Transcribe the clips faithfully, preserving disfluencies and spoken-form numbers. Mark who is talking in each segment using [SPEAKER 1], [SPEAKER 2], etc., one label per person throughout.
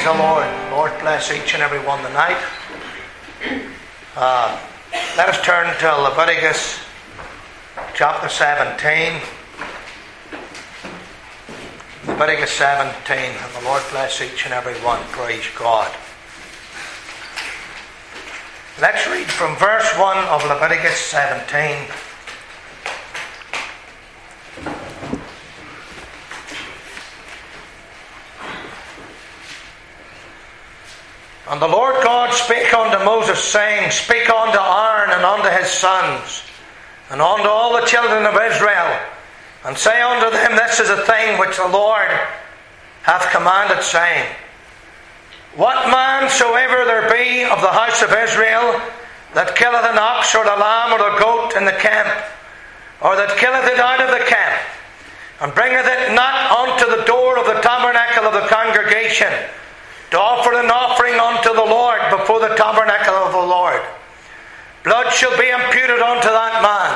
[SPEAKER 1] the Lord. Lord bless each and every one tonight. Uh, let us turn to Leviticus chapter seventeen. Leviticus seventeen. And the Lord bless each and every one. Praise God. Let's read from verse one of Leviticus seventeen. And the Lord God spake unto Moses, saying, Speak unto Aaron and unto his sons, and unto all the children of Israel, and say unto them, This is a thing which the Lord hath commanded, saying, What man soever there be of the house of Israel that killeth an ox or a lamb or a goat in the camp, or that killeth it out of the camp, and bringeth it not unto the door of the tabernacle of the congregation, to offer an offering unto the Lord before the tabernacle of the Lord, blood shall be imputed unto that man.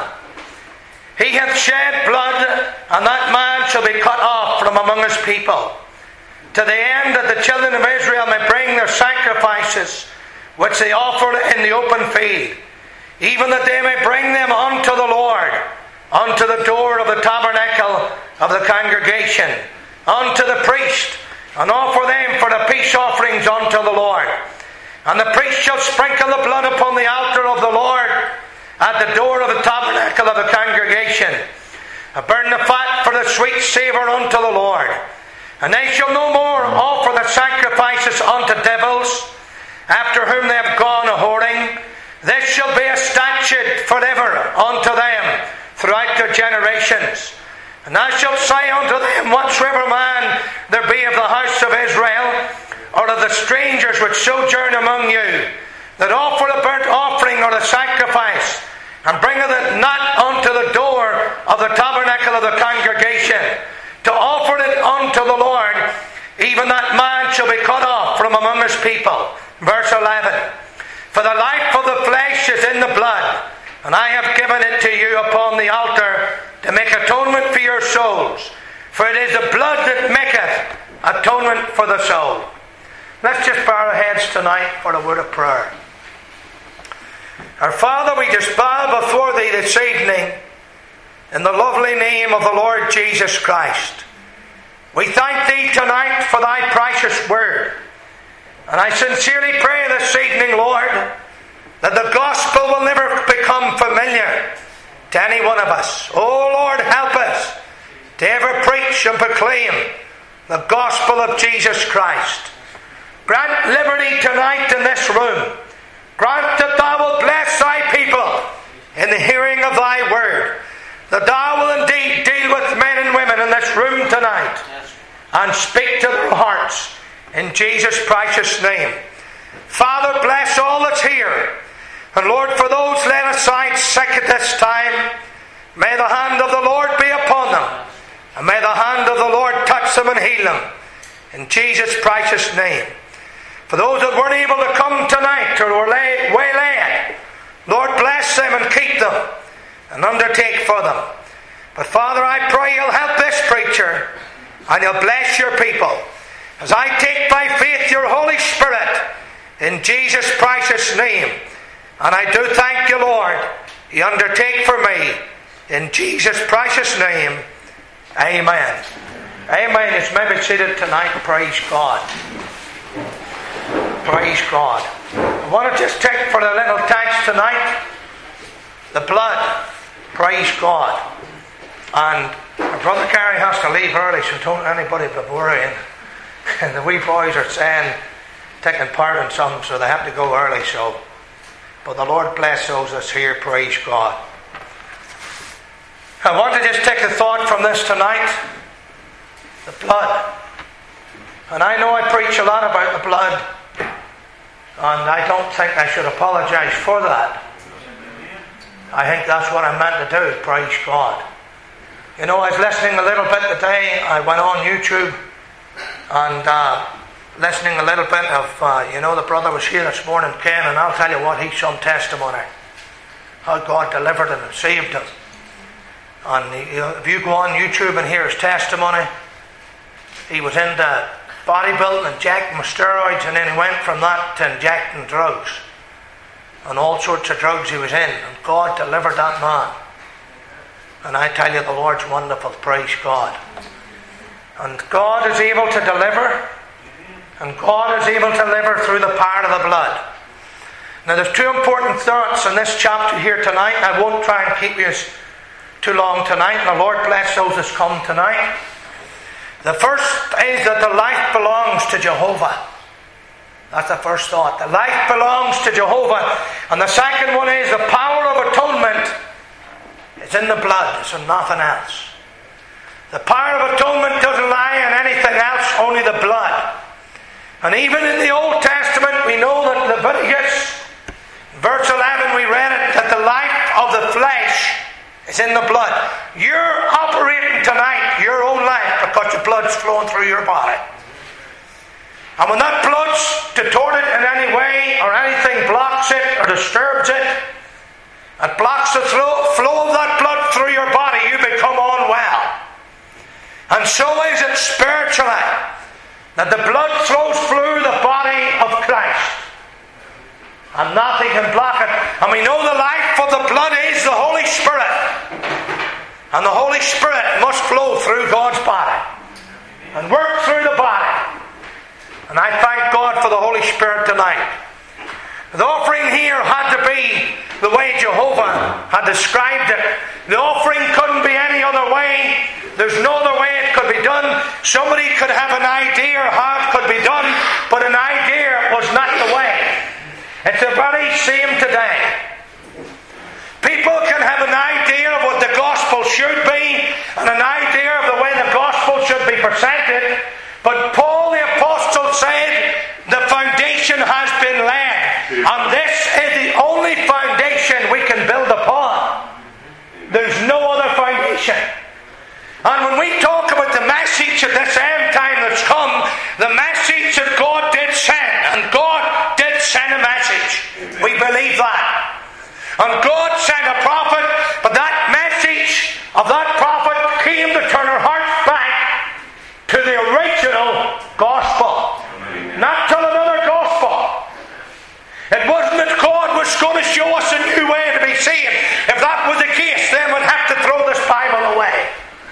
[SPEAKER 1] He hath shed blood, and that man shall be cut off from among his people, to the end that the children of Israel may bring their sacrifices which they offer in the open field, even that they may bring them unto the Lord, unto the door of the tabernacle of the congregation, unto the priest, and offer them for the peace offerings unto the Lord. And the priest shall sprinkle the blood upon the altar of the Lord at the door of the tabernacle of the congregation, and burn the fat for the sweet savour unto the Lord. And they shall no more offer the sacrifices unto devils, after whom they have gone a whoring. This shall be a statute forever unto them throughout their generations. And thou shalt say unto them, Whatsoever man there be of the house of Israel, or of the strangers which sojourn among you, that offer a burnt offering or a sacrifice, and bringeth it not unto the door of the tabernacle of the congregation, to offer it unto the Lord, even that man shall be cut off from among his people. Verse eleven. For the life of the flesh is in the blood, and I have given it to you upon the altar to make atonement for your souls. For it is the blood that maketh atonement for the soul. Let's just bow our heads tonight for a word of prayer. Our Father, we just bow before Thee this evening in the lovely name of the Lord Jesus Christ. We thank Thee tonight for Thy precious word. And I sincerely pray this evening, Lord, that the gospel will never become familiar to any one of us. Oh Lord, help us to ever preach and proclaim the gospel of Jesus Christ. Grant liberty tonight in this room. Grant that Thou wilt bless Thy people in the hearing of Thy word. That Thou will indeed deal with men and women in this room tonight and speak to their hearts in Jesus' precious name. Father, bless all that's here. And Lord, for those laid aside sick at this time, may the hand of the Lord be upon them. And may the hand of the Lord touch them and heal them. In Jesus' precious name. For those that weren't able to come tonight or were lay, waylaid, Lord, bless them and keep them and undertake for them. But Father, I pray You'll help this preacher and You'll bless Your people. As I take by faith Your Holy Spirit in Jesus' precious name. And I do thank You, Lord. You undertake for me. In Jesus' precious name. Amen. Amen. It's maybe seated tonight. Praise God. Praise God. I want to just take for the little text tonight, the blood. Praise God. And my brother Gary has to leave early, so don't anybody be worrying. And the wee boys are saying, taking part in something, so they have to go early, so... But the Lord bless those that's here, praise God. I want to just take a thought from this tonight. The blood. And I know I preach a lot about the blood. And I don't think I should apologize for that. I think that's what I'm meant to do, praise God. You know, I was listening a little bit today. I went on YouTube and... Uh, listening a little bit of, uh, you know, the brother was here this morning, Ken, and I'll tell you what, he's some testimony. How God delivered him and saved him. And he, if you go on YouTube and hear his testimony, he was into bodybuilding, injecting with steroids, and then he went from that to injecting drugs. And all sorts of drugs he was in. And God delivered that man. And I tell you, the Lord's wonderful. Praise God. And God is able to deliver. And God is able to deliver through the power of the blood. Now there's two important thoughts in this chapter here tonight. I won't try and keep you too long tonight. And the Lord bless those that's come tonight. The first is that the life belongs to Jehovah. That's the first thought. The life belongs to Jehovah. And the second one is the power of atonement is in the blood. It's in nothing else. The power of atonement doesn't lie in anything else, only the blood. And even in the Old Testament, we know that Leviticus, verse eleven, we read it, that the life of the flesh is in the blood. You're operating tonight your own life because the blood's flowing through your body. And when that blood's distorted in any way, or anything blocks it or disturbs it, it blocks the flow, flow of that blood through your body, you become unwell. And so is it spiritually, that the blood flows through the body of Christ. And nothing can block it. And we know the life of the blood is the Holy Spirit. And the Holy Spirit must flow through God's body and work through the body. And I thank God for the Holy Spirit tonight. The offering here had to be the way Jehovah had described it. The offering couldn't be any other way. There's no other way it could be done. Somebody could have an idea how it could be done, but an idea was not the way. It's the very same today. People can have an idea of what the gospel should be and an idea of the way the gospel should be presented, but Paul the Apostle said the foundation has been laid, and this is the only foundation we can build upon. There's no other foundation. And when we talk about the message of this end time that's come, the message that God did send, and God did send a message. We believe that. And God sent a prophet, but that message of that prophet came to turn our hearts back to the original gospel. Not to another gospel. It wasn't that God was going to show us a new way to be saved. If that was the case, then we'd have to throw this Bible away.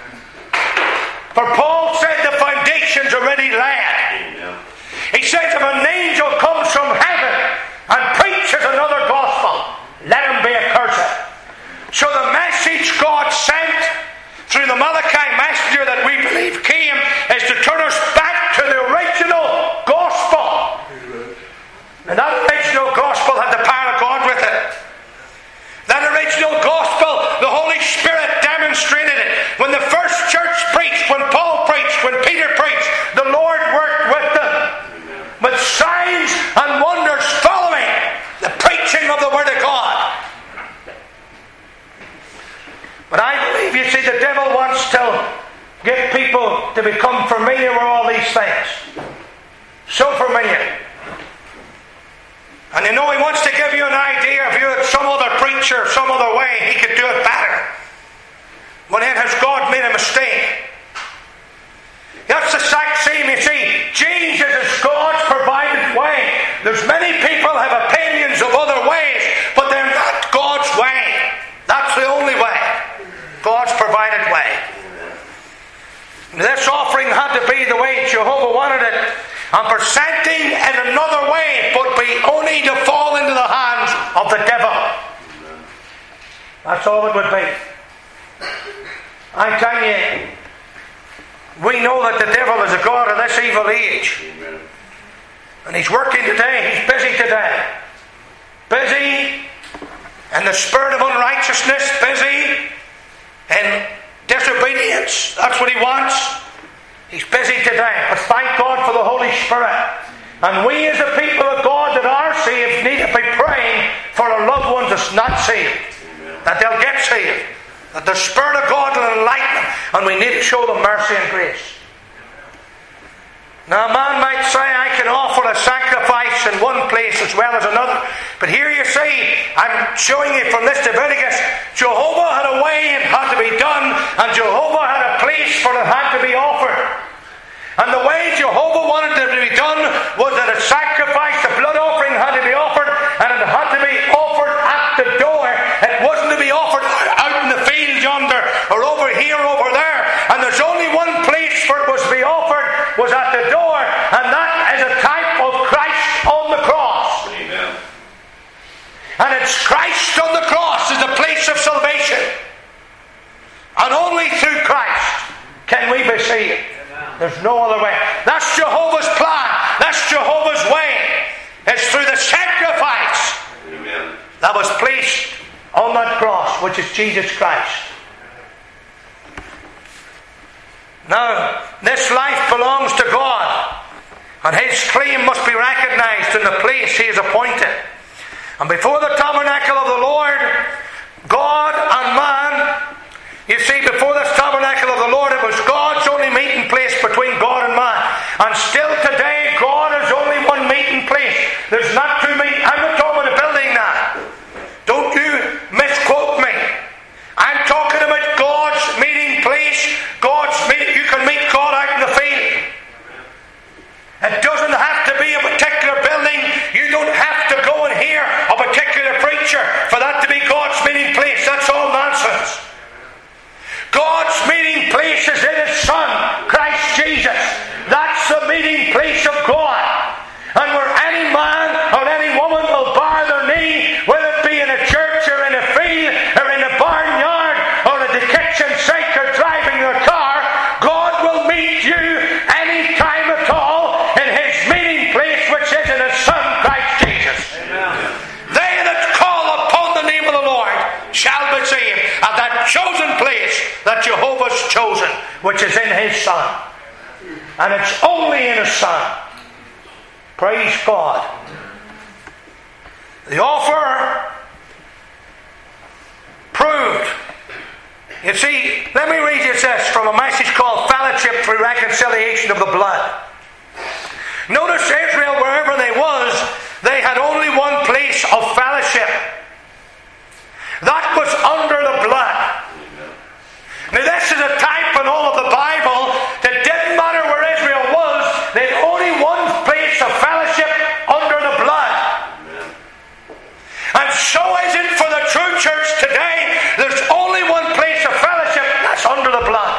[SPEAKER 1] For Paul said the foundation's already laid. He says if an angel comes from heaven and preaches another gospel, let him be accursed. So the message God sent through the Malachi messenger that we believe came is to turn us back to the original gospel. And that original gospel had the power of God with it. That original gospel, the Holy Spirit demonstrated it. When the first church preached, when Paul preached, when Peter preached, the Lord worked with them. With signs and wonders following the preaching of the Word of God. But I believe, you see, the devil wants to get people to become familiar with all these things. So familiar. And you know, he wants to give you an idea of you at some other preacher, some other way, he could do it better. When then has God made a mistake? That's the exact same, you see. Jesus is God's provided way. There's many people have opinions of other ways, but they're not God's way. That's the only way. God's provided way. This offering had to be the way Jehovah wanted it. And presenting in another way would be only to fall into the hands of the devil. That's all it would be. I tell you, we know that the devil is a god of this evil age. And he's working today, he's busy today. Busy in the spirit of unrighteousness, busy in disobedience. That's what he wants. He's busy today. But thank God for the Holy Spirit. And we as a people of God that are saved need to be praying for our loved ones that's not saved. That they'll get saved. That the Spirit of God will enlighten them. And we need to show them mercy and grace. Now a man might say, I can offer a sacrifice in one place as well as another. But here you see, I'm showing you from this Leviticus, Jehovah had a way it had to be done, and Jehovah had a place for it had to be offered. And the way Jehovah wanted There's no other way. That's Jehovah's plan. That's Jehovah's way. It's through the sacrifice Amen. That was placed on that cross, which is Jesus Christ. Now, this life belongs to God, and His claim must be recognized in the place He has appointed. And before the tabernacle of the Lord, God and man, you see, before this tabernacle of the Lord, it was God's only meeting place between God and man. And still today, God is only one meeting place. There's not two meeting. I'm not talking about a building now. Don't you misquote me. I'm talking about God's meeting place. God's meeting. You can meet God out in the field. It doesn't have to be a particular building. You don't have to go and hear a particular preacher for that to be God's meeting place. That's all nonsense. God's meeting place is in His Son, Christ Jesus. That's the meeting place of God. And where any man or any woman will bow their knee, whether it be in a church or in a field or in a barnyard or at the kitchen sink or driving their car, God will meet you any time at all in His meeting place, which is in His Son, Christ Jesus. Amen. They that call upon the name of the Lord shall be saved. At that chosen place that Jehovah's chosen, which is in His Son. And it's only in His Son. Praise God. The offer proved. You see, let me read you this from a message called Fellowship Through Reconciliation of the Blood. Notice Israel, wherever they was, they had only one place of fellowship. That was under the blood. Now this is a type in all of the Bible that didn't matter where Israel was, they had only one place of fellowship under the blood. And so is it for the true church today. There's only one place of fellowship, that's under the blood.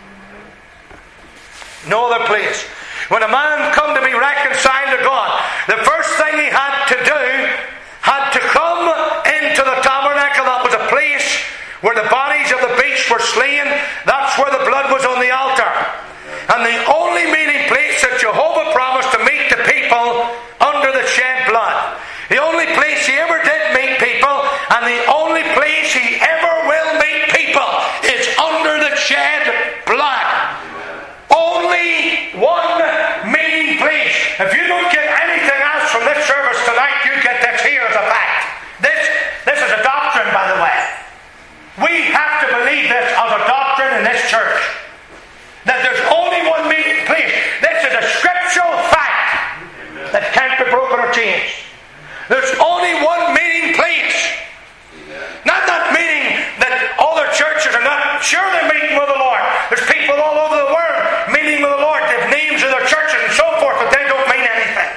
[SPEAKER 1] No other place. When a man come to be reconciled to God, the first thing he had to do had to come into the tabernacle. That was a place where the bodies of the beasts were slain. That's where the blood was on the altar. And the only meeting place that Jehovah promised to meet the people under the shed blood. The only place He ever did meet people, and the only place He ever will meet people, is under the shed blood. Only one meeting place. If you don't get anything else from this service tonight, you get this here as a fact. This, this is a doctrine, by the way. We have to believe this as a doctrine in this church. That there's only one meeting place. This is a scriptural fact that can't be broken or changed. There's only one meeting place. Not that meeting that other churches are not. Sure, they're meeting with the Lord. There's people all over the world meeting with the Lord. They have names of their churches and so forth, but they don't mean anything.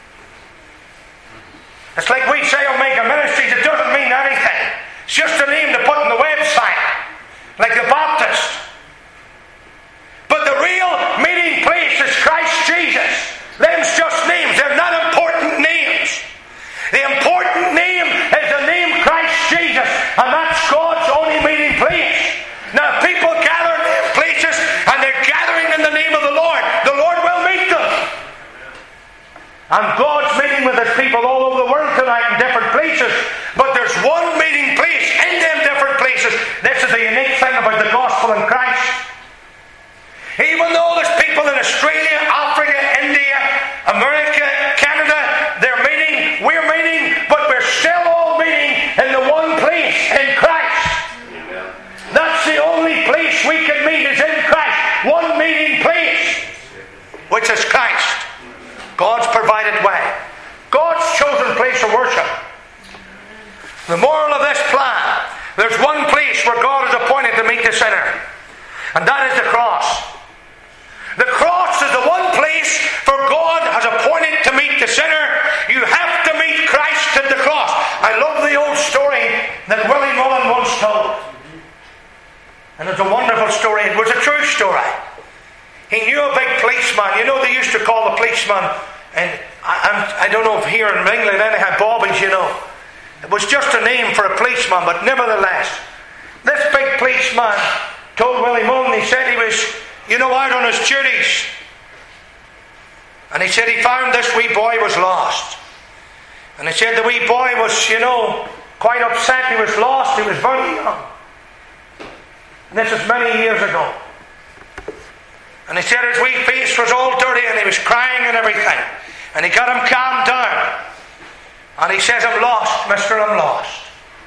[SPEAKER 1] It's like we say Omega Ministries, it doesn't mean anything. It's just a name to put on the website, like the Baptist. But the real meeting place is Christ Jesus. Them's just names. They're not important names. The important name is the name Christ Jesus, and that's God's only meeting place. Now, if people gather in places and they're gathering in the name of the Lord, the Lord will meet them. And God's meeting with His people all over the world tonight in different places. But there's one meeting place in them different places. This is the unique thing about the gospel in Christ. Even though there's people in Australia, Africa, India, America, Canada, they're meeting, we're meeting, but we're still all meeting in the one place, in Christ. That's the only place we can meet, is in Christ. One meeting place, which is Christ. God's provided way. God's chosen place of worship. The moral of this plan, there's one place where God is appointed to meet the sinner, and that is the cross. The cross is the one place for God has appointed to meet the sinner. You have to meet Christ at the cross. I love the old story that Willie Mullen once told. And it's a wonderful story. It was a true story. He knew a big policeman. You know, they used to call the policeman, and I, I'm, I don't know if here in England any had bobbies, you know. It was just a name for a policeman, but nevertheless, this big policeman told Willie Mullen, he said he was, you know, out on his duties. And he said he found this wee boy was lost. And he said the wee boy was, you know, quite upset. He was lost. He was very young. And this was many years ago. And he said his wee face was all dirty and he was crying and everything. And he got him calmed down. And he says, I'm lost, mister, I'm lost.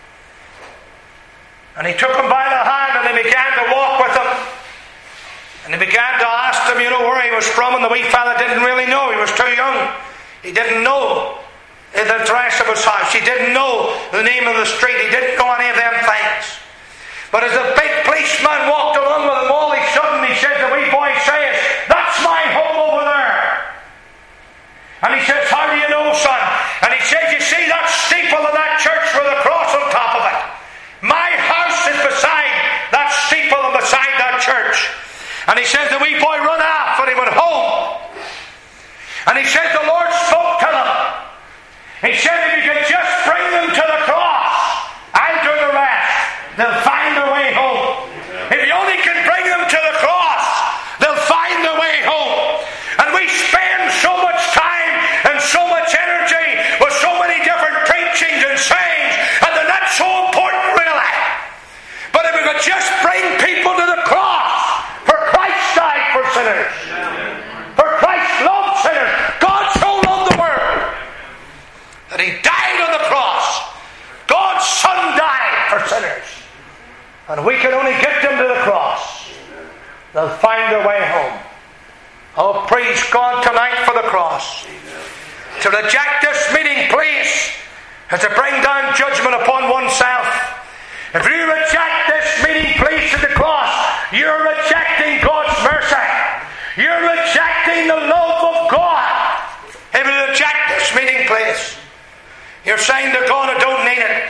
[SPEAKER 1] And he took him by the hand and he began to walk with him. And he began to ask him, you know, where he was from. And the wee fella didn't really know. He was too young. He didn't know the address of his house. He didn't know the name of the street. He didn't know any of them things. But as the big policeman walked along with him, all of a sudden he said, the wee boy says, that's my home over there. And he says, how do you know, son? And he says, you see that steeple of that church with a cross on top of it? My house is beside that steeple and beside that church. And he says, the wee boy run off and he went home. And he says, the Lord spoke to them. He said, if you could just bring them to the cross, I'll do the rest. They'll find their way home. If you only can bring them to the cross, they'll find their way home. And we spend so much time and so much energy with so many different preachings and sayings, and they're not so important really. But if we could just bring people to the cross, for Christ died for sinners. For Christ loved sinners. God so loved the world that He died on the cross. God's Son died for sinners. And we can only get them to the cross. They'll find their way home. Oh, praise God tonight for the cross. To reject this meeting place is to bring down judgment upon oneself. If you reject this meeting place at the cross, you're rejecting God's mercy. You're rejecting the love of God. If you reject this meeting place, you're saying to God, I don't need it.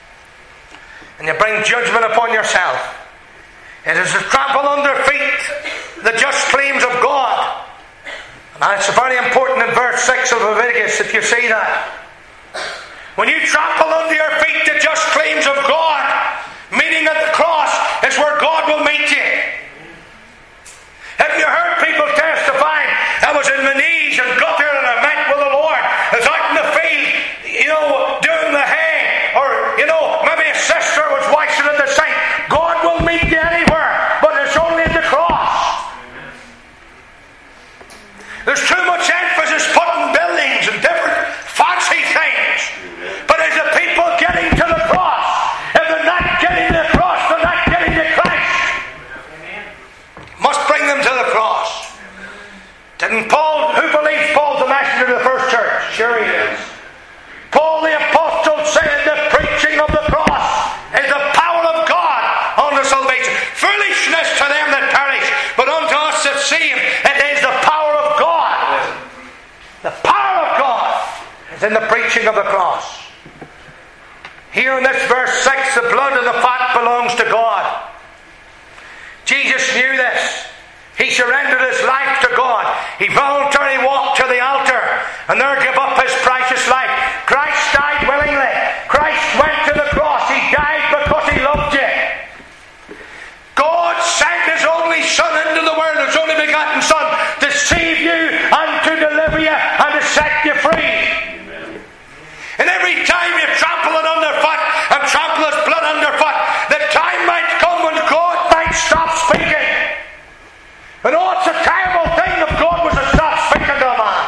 [SPEAKER 1] And you bring judgment upon yourself. It is to trample under feet the just claims of God. And it's very important in verse six of Leviticus if you see that. When you trample under your feet the just claims of God, meeting at the cross is where God will meet you. Have you heard people testifying, I was in my knees and got there and I met with the Lord. I was out in the field, you know, doing the hay. Or, you know, maybe a sister was washing at the sink. God will meet you anywhere, but it's only at the cross. There's too much emphasis put in buildings and different fancy things. But as the people getting to the cross, if they're not getting to the cross, they're not getting to Christ. Must bring them to the cross. Didn't Paul, who believes Paul's the messenger to the first church? Sure he is. Paul the apostle said the preaching of the cross is the power of God unto salvation. Foolishness to them that perish, but unto us that see Him, it is the power of God. The power of God is in the preaching of the cross. Here in this verse six, the blood and the fat belongs to God. Jesus knew this. He surrendered his life to God. He voluntarily walked to the altar and there gave up his precious life. Christ died willingly. Christ went to the cross. He died because He loved you. God sent His only Son into the world, His only begotten Son, to save you and to deliver you and to set you free. Amen. And every time you trample it underfoot and trample His blood underfoot, the time might come when God might stop speaking. And oh, it's a terrible thing if God was to stop speaking to a man.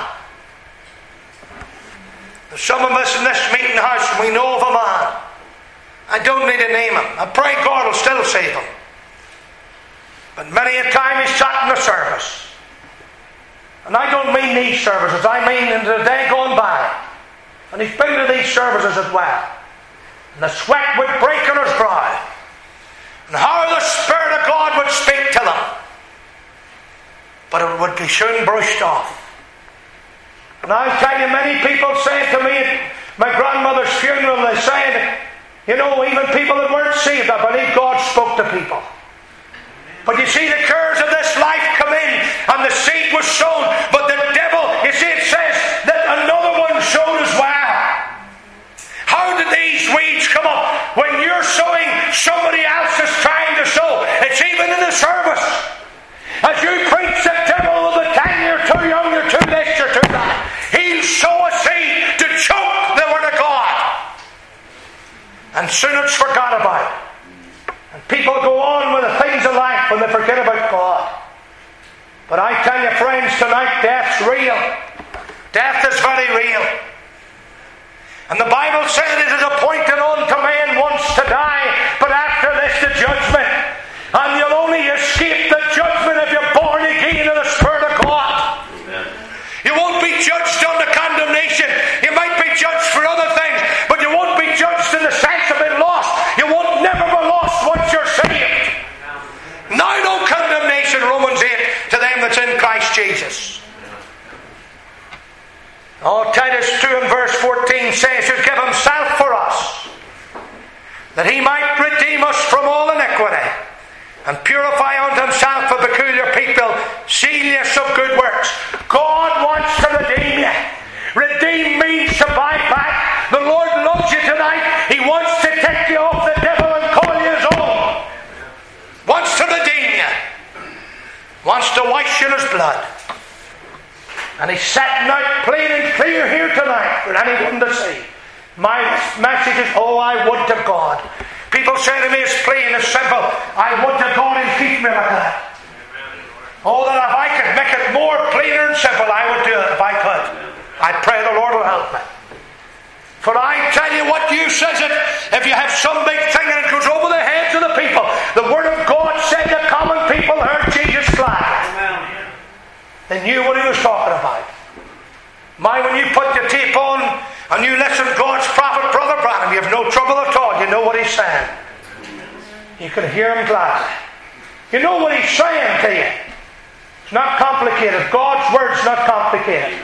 [SPEAKER 1] There's some of us in this meeting house, we know of a man. I don't need to name him. I pray God will still save him. But many a time he's sat in the service. And I don't mean these services, I mean in the day gone by. And he's been to these services as well. And the sweat would break on his brow. And how the Spirit of God would speak to them. But it would be soon brushed off. And I'll tell you, many people say to me at my grandmother's funeral, they said, you know, even people that weren't saved, I believe God spoke to people. But you see, the cares of this life come in, and the seed was sown, but the devil, you see, it says that another one sowed as well. How did these weeds come up? When you're sowing, somebody else is trying to sow. It's even in the service. As you preach, the devil will be telling you, you're too young, you're too this, you're too friends, tonight death's real. Death is very real. And the Bible said it is appointed unto man once to die, but after this the judgment. And you'll only escape the judgment if you're born again of the Spirit of God. Amen. You won't be judged under condemnation. You might be judged for other things, but you won't be judged in the sense of being lost. You won't never be lost once you're saved. Now no condemnation, Romans eight, to them that's in Christ Jesus. Oh, Titus two and verse fourteen says, "Who gave himself for us, that he might redeem us from all iniquity, and purify unto himself a peculiar people, zealous of good works." God wants to redeem you. Redeem means to buy back. The Lord loves you tonight. He wants to take you off the devil and call you his own. Wants to redeem you. Wants to wash you in his blood. And he's setting out plain and clear here tonight for anyone to see. My message is, oh, I would to God. People say to me, it's plain, it's simple. I would to God and keep me like that. Oh, that if I could make it more plainer and simple, I would do it if I could. I pray the Lord will help me. For I tell you what you says it, if you have some big thing and it goes over the heads of the people, the Word of God said the common people heard Jesus glad. They knew what he was talking about. My, when you put your tape on and you listen to God's prophet, Brother Branham, you have no trouble at all. You know what he's saying. You can hear him gladly. You know what he's saying to you. It's not complicated. God's word's not complicated.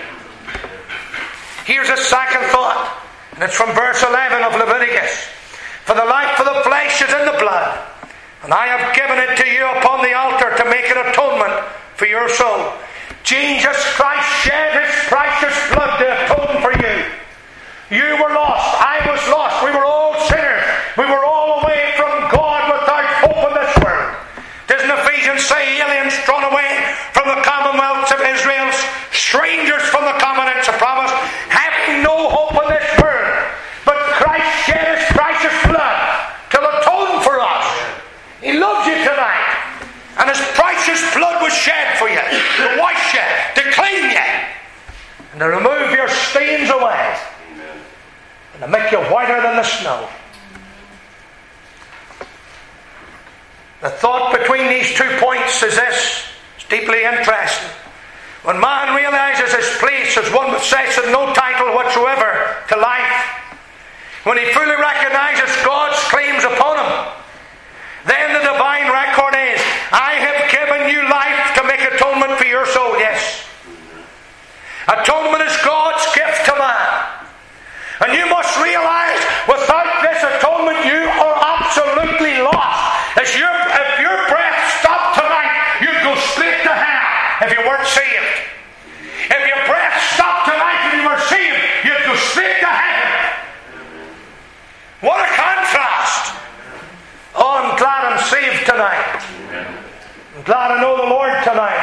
[SPEAKER 1] Here's a second thought, and it's from verse eleven of Leviticus. "For the life of the flesh is in the blood, and I have given it to you upon the altar to make an atonement for your soul." Jesus Christ shed his precious blood to atone for you. You were lost. I was lost. We were all sinners. We were all away from God without hope in this world. Doesn't Ephesians say, aliens drawn away from the commonwealths of Israel, strangers from the covenants of promise, having no hope in this world? But Christ shed his precious blood to atone for us. He loves you tonight. And his precious blood was shed for you, to wash you, to clean you, and to remove your stains away, and to make you whiter than the snow. The thought between these two points is this. It's deeply interesting. When man realizes his place as one possessing no title whatsoever to life, when he fully recognizes God's claims upon him, then the divine record is, I have given you life to make atonement for your soul. Yes. Atonement is God's gift to man. And you must realize, without this atonement, you are absolutely lost. As your, if your breath stopped tonight, you'd go straight to hell if you weren't saved. If your breath stopped tonight and you were saved, you'd go straight to heaven. What a contrast. Oh, I'm glad I'm saved tonight. I'm glad I know the Lord tonight.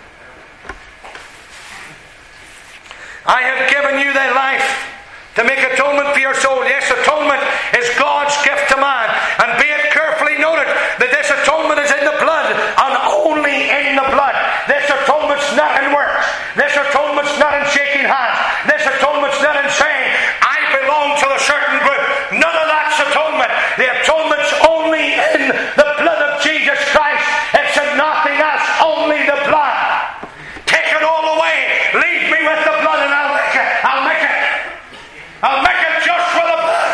[SPEAKER 1] I have given you thy life to make atonement for your soul. Yes, atonement is God's gift to man. And be it carefully noted that this atonement is in the blood, and only in the blood. This atonement's not in works. This atonement's not in shaking hands. This atonement's not in saying, I belong to a certain group. None of that's atonement. The atonement's only in the blood of Jesus Christ. It's in nothing else, only the blood. Take it all away. Leave me with the blood and I'll make it. I'll make it. I'll make it just for the blood.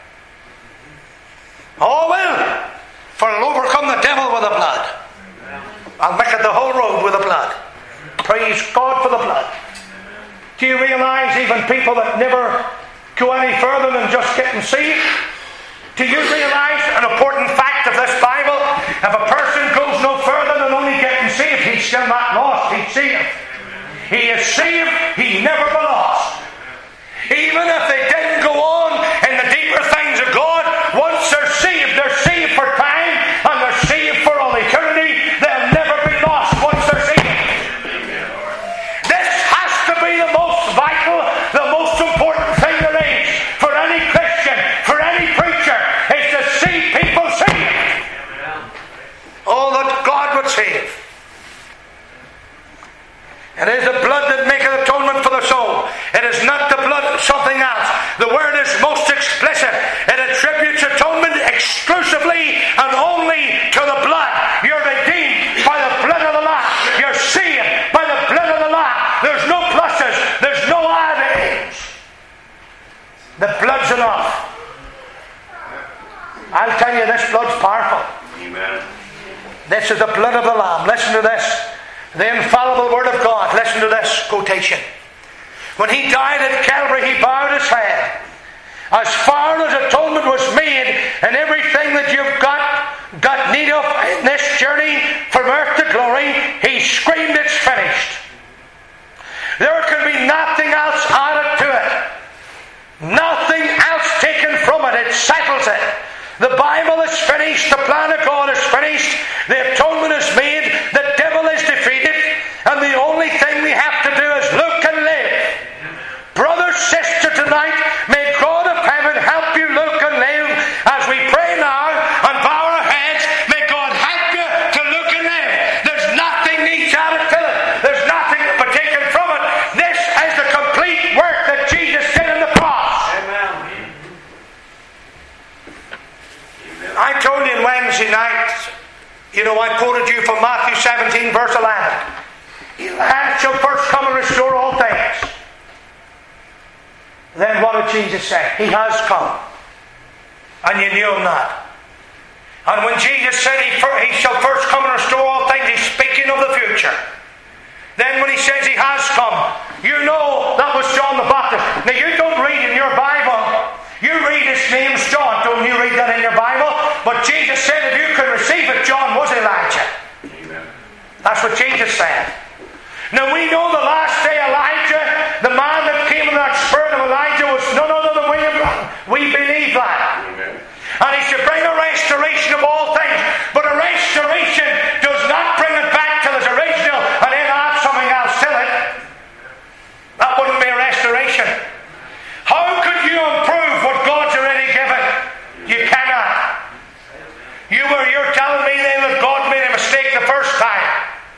[SPEAKER 1] Oh, well. For I'll overcome the devil with the blood. I'll make it the whole road with the blood. Praise God for the blood. Do you realize even people that never go any further than just getting saved? Do you realize an important fact of this Bible? If a person goes no further than only getting saved, he's still not lost, he's saved. He is saved, he never be lost. Even if they didn't go on in the deeper things of God, once they're saved, they're saved for time, and they're saved for all eternity. They'll never be lost once they're saved. This has to be the most vital, the most important thing there is for any Christian, for any preacher, is to see people saved. Oh, that God would save. In It is the blood that maketh atonement for the soul. It is not the blood of something else. The word is most explicit. It attributes atonement exclusively and only to the blood. You're redeemed by the blood of the Lamb. You're saved by the blood of the Lamb. There's no pluses. There's no add-ins. The blood's enough. I'll tell you, this blood's powerful.
[SPEAKER 2] Amen.
[SPEAKER 1] This is the blood of the Lamb. Listen to this. The infallible Word of God. Listen to this quotation. When He died at Calvary, He bowed His head. As far as atonement was made, and everything that you've got got need of in this journey from earth to glory, He screamed, it's finished. There can be nothing else added to it. Nothing else taken from it. It settles it. The Bible is finished. The plan of God is finished. The atonement is made. The devil is defeated. And the only thing we have to do is look and live. Brother, sister, tonight, may God of heaven help you look and live. As we pray now and bow our heads, may God help you to look and live. There's nothing needs added to it. There's nothing to be taken from it. This is the complete work that Jesus did on the cross.
[SPEAKER 2] Amen.
[SPEAKER 1] I told you on Wednesday night, you know, I quoted you from Matthew seventeen, verse eleven. Elijah shall first come and restore all things. Then what did Jesus say? He has come. And you knew Him not. And when Jesus said he, he shall first come and restore all things, He's speaking of the future. Then when He says He has come, you know that was John the Baptist. Now you don't read in your Bible. You read his name's John. Don't you read that in your Bible? But Jesus said if you could receive it, John was Elijah.
[SPEAKER 2] Amen.
[SPEAKER 1] That's what Jesus said. Now we know the last day Elijah, the man that came in that spirit of Elijah, was none other than William Branham. We believe that.
[SPEAKER 2] Amen.
[SPEAKER 1] And he should bring a restoration of all things. But a restoration does not bring it back to its original and then add something else to it. That wouldn't be a restoration. How could you improve what God's already given? You cannot. You were, you're telling me then that God made a mistake the first time.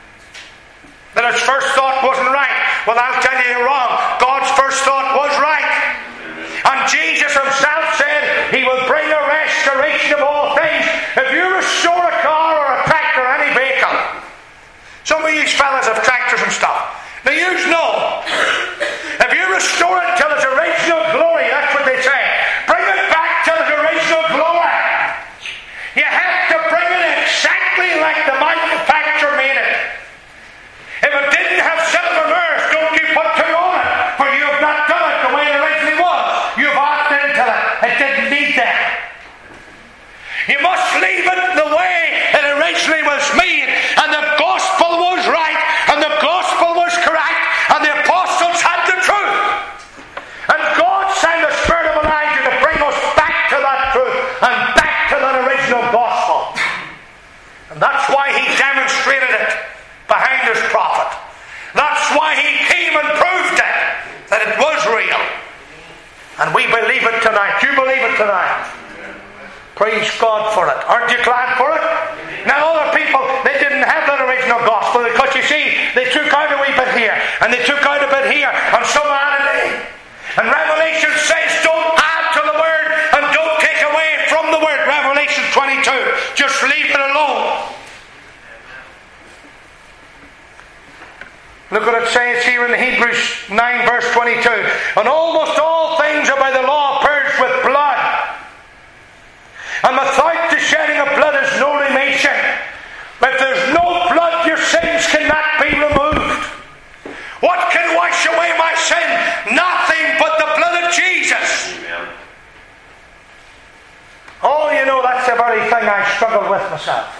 [SPEAKER 1] That his first thought wasn't right. Well, I'll tell you you're wrong. God's first thought was right. And Jesus Himself said He will bring a restoration of all things. If you restore a car or a tractor or any vehicle, some of you fellas have tractors and stuff. Now you know, if you restore it to its original glory, that's what they say. Bring it back to its original glory. You have to bring it exactly like the manufacturer made it. If it didn't have silver and earth, don't you put two on it, for you have not done it the way it originally was. You've opted into it. It didn't need that. You must leave it the way it originally was made, and the gospel was right, and the gospel was correct, and the apostles had the truth. And God sent the Spirit of Elijah to bring us back to that truth and back to that original gospel. And that's why He demonstrated it behind His prophet. That's why He came and proved it, that it was real. And we believe it tonight. You believe it tonight. Praise God for it. Aren't you glad for it? Now other people, they didn't have that original gospel because you see, they took out a wee bit here and they took out a bit here and some added in. And Revelation says don't add to the word and don't take away from the word. Revelation twenty-two. Just leave it alone. Look what it says here in Hebrews nine verse twenty-two. And almost all things are by the law purged with blood. And without the shedding of blood is no remission. If there's no blood, your sins cannot be removed. What can wash away my sin? Nothing but the blood of Jesus.
[SPEAKER 2] Amen.
[SPEAKER 1] Oh, you know, that's the very thing I struggled with myself.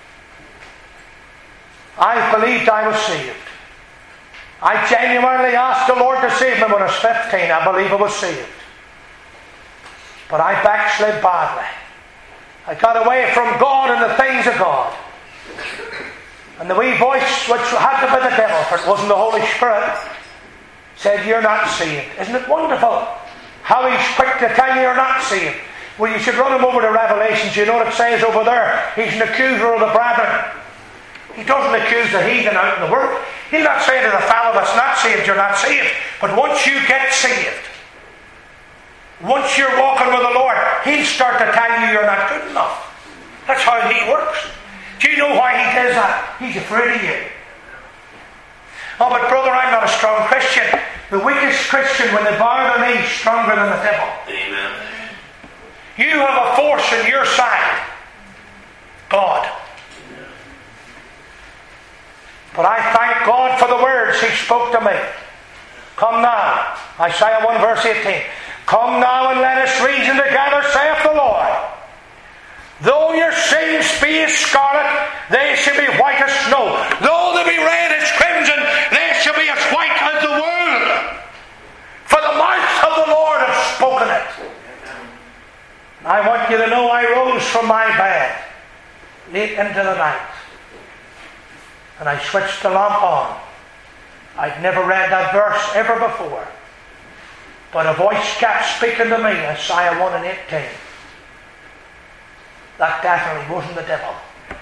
[SPEAKER 1] I believed I was saved. I genuinely asked the Lord to save me when I was fifteen. I believe I was saved. But I backslid badly. I got away from God and the things of God. And the wee voice, which had to be the devil, for it wasn't the Holy Spirit, said, you're not saved. Isn't it wonderful how He's quick to tell you you're not saved? Well, you should run him over to Revelations. You know what it says over there? He's an accuser of the brethren. He doesn't accuse the heathen out in the world. He'll not say to the fellow that's not saved, you're not saved. But once you get saved, once you're walking with the Lord, He'll start to tell you you're not good enough. That's how He works. Do you know why He does that? He's afraid of you. Oh, but brother, I'm not a strong Christian. The weakest Christian, when they bow their knees, stronger than the devil.
[SPEAKER 2] Amen.
[SPEAKER 1] You have a force in your side. God. But I thank God for the words He spoke to me. Come now. Isaiah one verse eighteen. Come now and let us reason together, saith the Lord. Though your sins be as scarlet, they shall be white as snow. Though they be red as crimson, they shall be as white as the wool. For the mouth of the Lord hath spoken it. I want you to know I rose from my bed late into the night, and I switched the lamp on. I'd never read that verse ever before, but a voice kept speaking to me, Isaiah one and eighteen. That definitely wasn't the devil.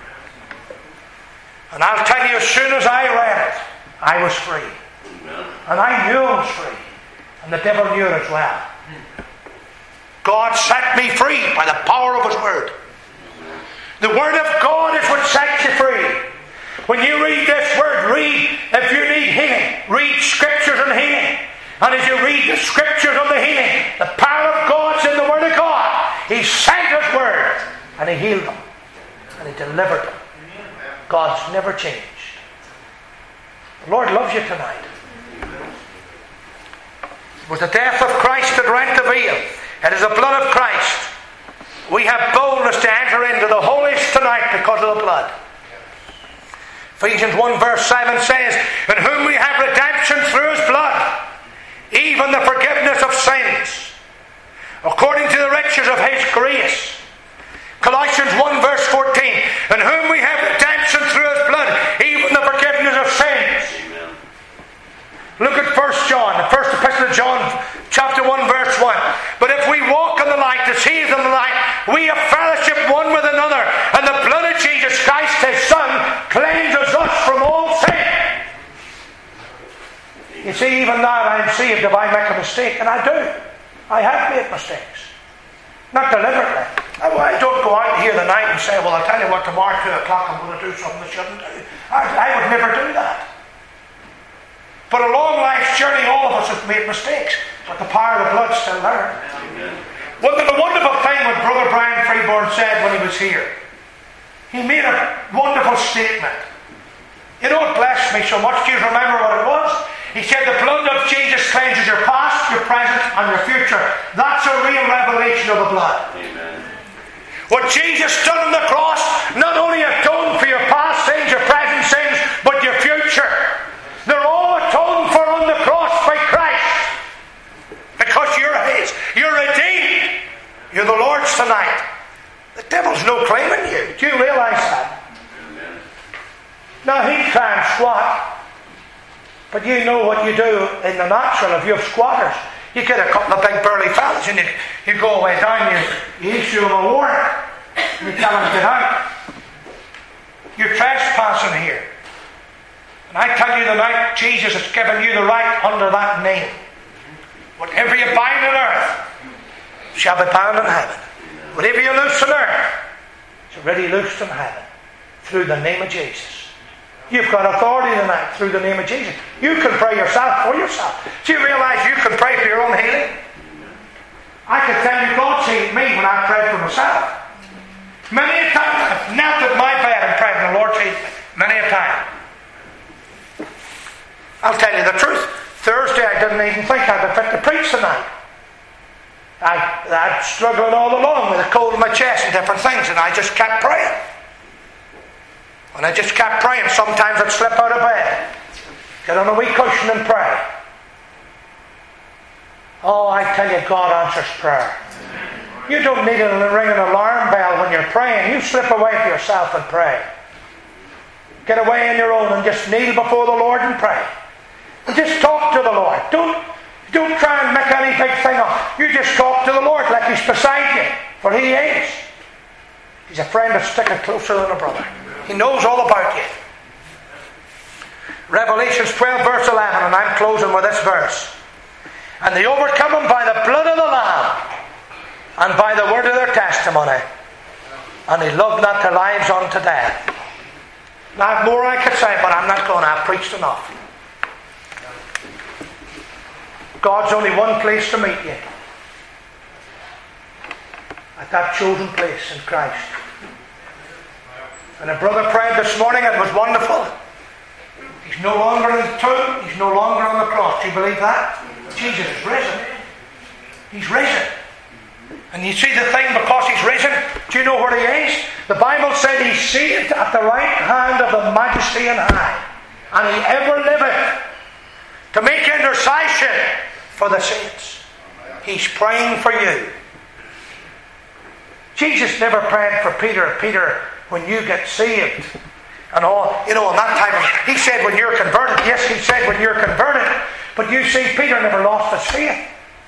[SPEAKER 1] And I'll tell you, as soon as I read it, I was free. And I knew I was free. And the devil knew it as well. God set me free by the power of His Word. The Word of God is what sets you free. When you read this Word, read, if you need healing, read Scriptures on healing. And as you read the Scriptures on the healing, the power of God's in the Word of God. He sent His Word, and He healed them, and He delivered them. God's never changed. The Lord loves you tonight. It was the death of Christ that rent the veil. It is the blood of Christ. We have boldness to enter into the holiest tonight because of the blood. Ephesians one verse seven says, in whom we have redemption through His blood, even the forgiveness of sins, according to the riches of His grace. Colossians one verse fourteen, in whom we have redemption through His blood, even the forgiveness of sins. Amen. Look at First John, the first epistle of John, chapter one verse one. But if we walk in the light as He is in the light, we have fellowship one with another, and the blood of Jesus Christ His Son cleanses us from all sin. You see, even now I am saved if I make a mistake, and I do. I have made mistakes. Not deliberately. I don't go out here the night and say, well, I'll tell you what, tomorrow at two o'clock I'm going to do something I shouldn't do. I, I would never do that. But along life's journey, all of us have made mistakes, but the power of the blood's still there. Amen. Well, the wonderful thing what Brother Brian Freeborn said when he was here, he made a wonderful statement. You know, it blessed me so much. Do you remember what it was? He said the blood of Jesus cleanses your past, your present, and your future. That's a real revelation of the blood. Amen. What Jesus done on the cross not only atoned for your past sins, your present sins, but your future. They're all atoned for on the cross by Christ. Because you're His. You're redeemed. You're the Lord's tonight. The devil's no claim on you. Do you realise that? Amen. Now he can't squat. But you know what you do in the natural if you have squatters. You get a couple of big burly fellas and you, you go away down, you, you issue them a warrant. You tell them to get out. You're trespassing here. And I tell you tonight, Jesus has given you the right under that name. Whatever you bind on earth shall be bound in heaven. Whatever you loose on earth is already loosed in heaven through the name of Jesus. You've got authority tonight through the name of Jesus. You can pray yourself for yourself. Do you realise you can pray for your own healing? I can tell you God healed me when I prayed for myself. Many a time I've knelt at my bed and prayed and the Lord healed me. Many a time. I'll tell you the truth. Thursday I didn't even think I'd be fit to preach tonight. I, I'd struggling all along with a cold in my chest and different things, and I just kept praying. And I just kept praying. Sometimes I'd slip out of bed, get on a wee cushion and pray. Oh, I tell you, God answers prayer. You don't need to ring an alarm bell when you're praying. You slip away for yourself and pray. Get away on your own and just kneel before the Lord and pray. And just talk to the Lord. Don't, don't try and make any big thing up. You just talk to the Lord like He's beside you. For He is. He's a friend that's sticking closer than a brother. He knows all about you. Revelations twelve verse eleven, and I'm closing with this verse. And they overcome him by the blood of the Lamb and by the word of their testimony. And they loved not their lives unto death. Now I have more I could say, but I'm not going to. I've preached enough. God's only one place to meet you. At that chosen place in Christ. And a brother prayed this morning, it was wonderful. He's no longer in the tomb, he's no longer on the cross. Do you believe that? Jesus is risen. He's risen. And you see the thing, because he's risen, do you know where he is? The Bible said he's seated at the right hand of the Majesty on high. And he ever liveth to make intercession for the saints. He's praying for you. Jesus never prayed for Peter. Peter, when you get saved and all, you know, in that time, he said when you're converted. Yes, he said when you're converted. But you see, Peter never lost his faith.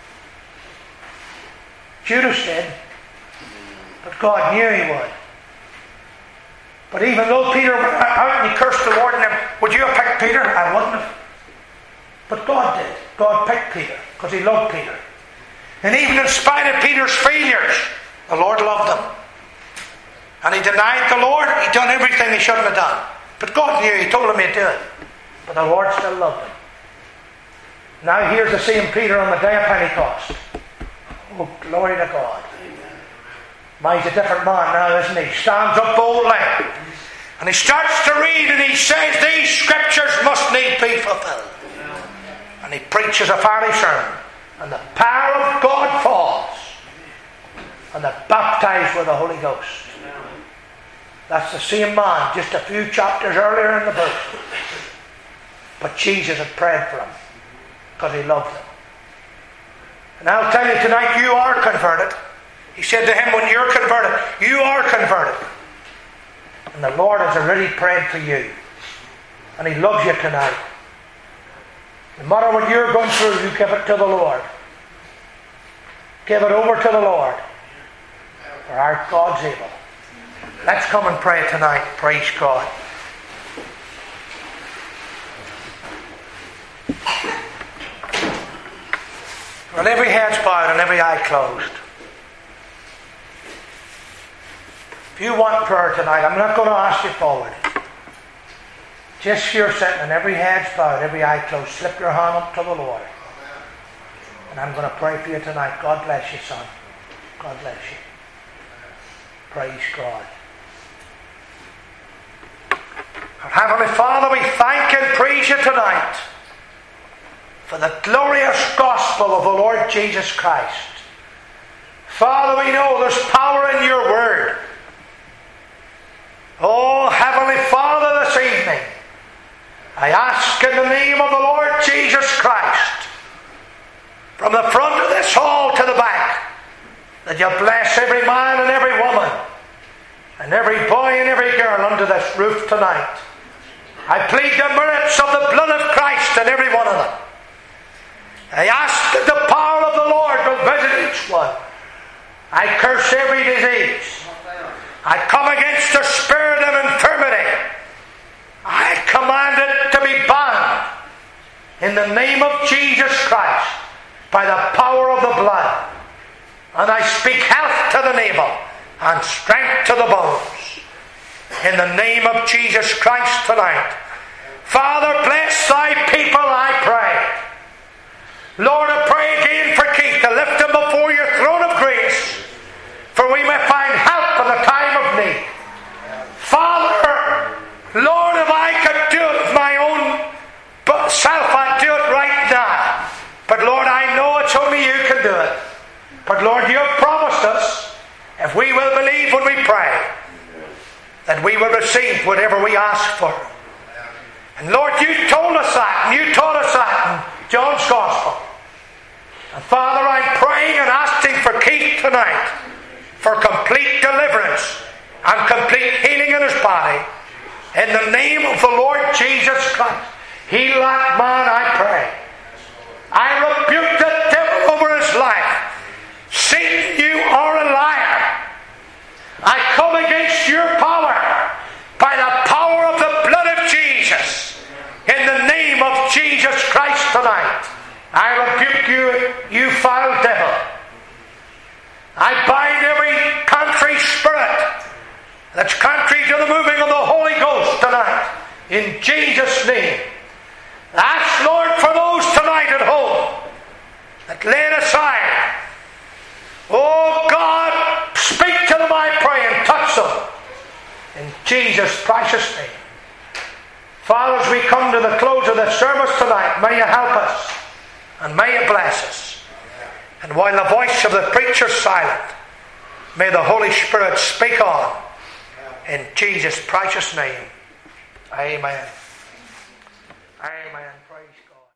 [SPEAKER 1] Judas did. But God knew he would. But even though Peter went out and he cursed the Lord, and him, would you have picked Peter? I wouldn't have. But God did. God picked Peter because he loved Peter. And even in spite of Peter's failures, the Lord loved him. And he denied the Lord. He done everything he shouldn't have done. But God knew. He told him he'd do it. But the Lord still loved him. Now here's the same Peter on the day of Pentecost. Oh, glory to God. Now he's a different man now, isn't he? He stands up boldly. And he starts to read and he says, these scriptures must need be fulfilled. And he preaches a fiery sermon. And the power of God falls. And they're baptized with the Holy Ghost. That's the same man, just a few chapters earlier in the book. But Jesus had prayed for him because he loved him. And I'll tell you tonight, you are converted. He said to him, when you're converted, you are converted. And the Lord has already prayed for you. And he loves you tonight. No matter what you're going through, you give it to the Lord. Give it over to the Lord. For our God's able. Let's come and pray tonight. Praise God. Well, every head's bowed and every eye closed. If you want prayer tonight, I'm not going to ask you forward. Just you're sitting and every head's bowed, every eye closed. Slip your hand up to the Lord. And I'm going to pray for you tonight. God bless you, son. God bless you. Praise God. Our Heavenly Father, we thank and praise you tonight for the glorious gospel of the Lord Jesus Christ. Father, we know there's power in your word. Oh, Heavenly Father, this evening, I ask in the name of the Lord Jesus Christ, from the front of this hall to the back, that you bless every man and every woman, and every boy and every girl under this roof tonight. I plead the merits of the blood of Christ in every one of them. I ask that the power of the Lord will visit each one. I curse every disease. I come against the spirit of infirmity. I command it to be bound in the name of Jesus Christ by the power of the blood. And I speak health to the navel and strength to the bones. In the name of Jesus Christ tonight. Father, bless thy people, I pray. Lord, I pray again for Keith to lift him before your throne of grace, for we may find help in the time of need. Father, Lord, if I could do it with my own self, I'd do it right now. But Lord, I know it's only you can do it. But Lord, you have promised us, if we will believe when we pray, that we will receive whatever we ask for. And Lord, you told us that, and you taught us that in John's Gospel. And Father, I'm praying and asking for Keith tonight for complete deliverance and complete healing in his body. In the name of the Lord Jesus Christ. Heal that man, I pray. I rebuke the devil over his life. Satan, you are a liar. I come against your power by the power of the blood of Jesus. In the tonight. I rebuke you, you foul devil. I bind every contrary spirit that's contrary to the moving of the Holy Ghost tonight. In Jesus' name. Ask, Lord, for those tonight at home that laid aside. Oh God, speak to them, I pray, and touch them. In Jesus' precious name. Father, as we come to the close of the service tonight, may you help us and may you bless us. And while the voice of the preacher is silent, may the Holy Spirit speak on. In Jesus' precious name. Amen. Amen.